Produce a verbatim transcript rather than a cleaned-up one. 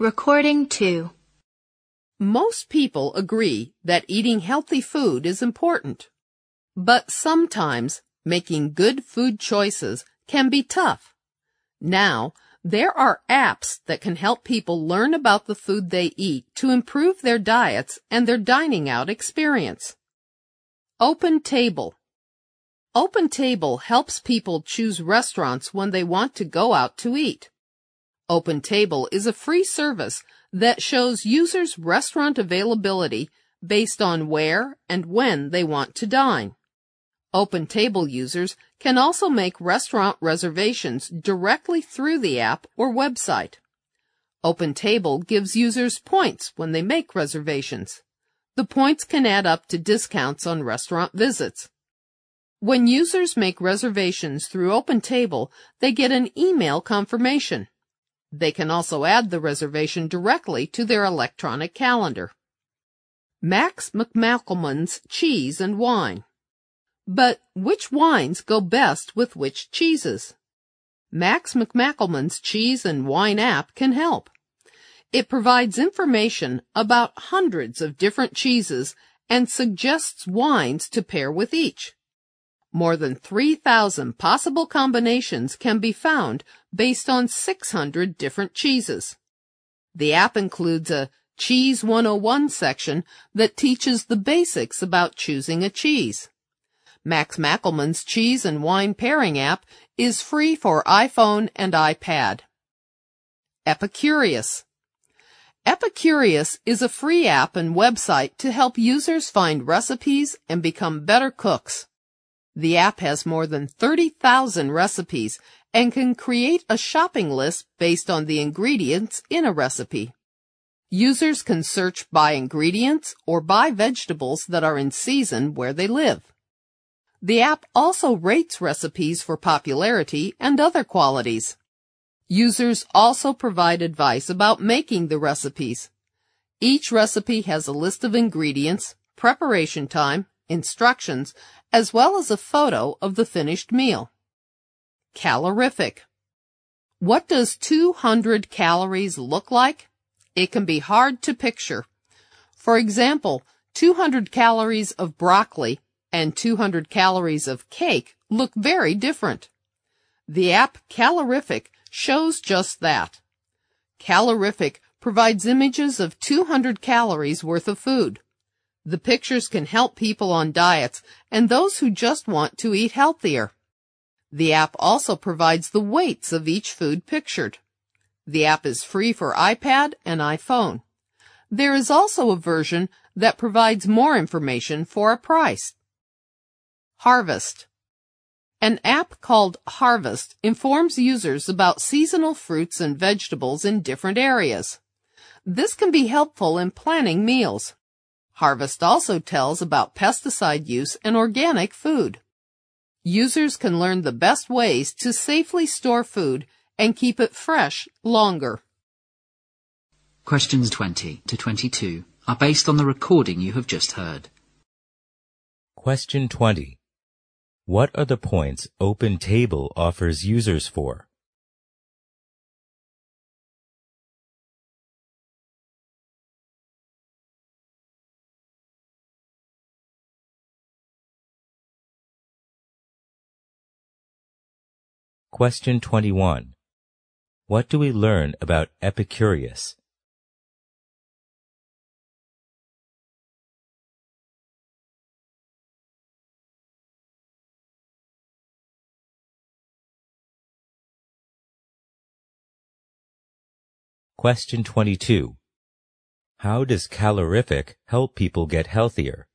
Recording two. Most people agree that eating healthy food is important. But sometimes making good food choices can be tough. Now, there are apps that can help people learn about the food they eat to improve their diets and their dining out experience. OpenTable. OpenTable helps people choose restaurants when they want to go out to eat. OpenTable is a free service that shows users restaurant availability based on where and when they want to dine. OpenTable users can also make restaurant reservations directly through the app or website. OpenTable gives users points when they make reservations. The points can add up to discounts on restaurant visits. When users make reservations through OpenTable, they get an email confirmation. They can also add the reservation directly to their electronic calendar. Max McMackelman's Cheese and Wine. But which wines go best with which cheeses? Max McMackelman's Cheese and Wine app can help. It provides information about hundreds of different cheeses and suggests wines to pair with each. More than three thousand possible combinations can be found based on six hundred different cheeses. The app includes a Cheese one oh one section that teaches the basics about choosing a cheese. Max McMackelman's Cheese and Wine Pairing app is free for iPhone and iPad. Epicurious. Epicurious is a free app and website to help users find recipes and become better cooks. The app has more than thirty thousand recipes and can create a shopping list based on the ingredients in a recipe. Users can search by ingredients or by vegetables that are in season where they live. The app also rates recipes for popularity and other qualities. Users also provide advice about making the recipes. Each recipe has a list of ingredients, preparation time, instructions, as well as a photo of the finished meal. Calorific. What does two hundred calories look like? It can be hard to picture. For example, two hundred calories of broccoli and two hundred calories of cake look very different. The app Calorific shows just that. Calorific provides images of two hundred calories worth of food. The pictures can help people on diets and those who just want to eat healthier. The app also provides the weights of each food pictured. The app is free for iPad and iPhone. There is also a version that provides more information for a price. Harvest. An app called Harvest informs users about seasonal fruits and vegetables in different areas. This can be helpful in planning meals. Harvest also tells about pesticide use and organic food. Users can learn the best ways to safely store food and keep it fresh longer. Questions twenty to twenty-two are based on the recording you have just heard. Question twenty. What are the points OpenTable offers users for? Question twenty-one. What do we learn about Epicurious? Question twenty-two. How does Calorific help people get healthier?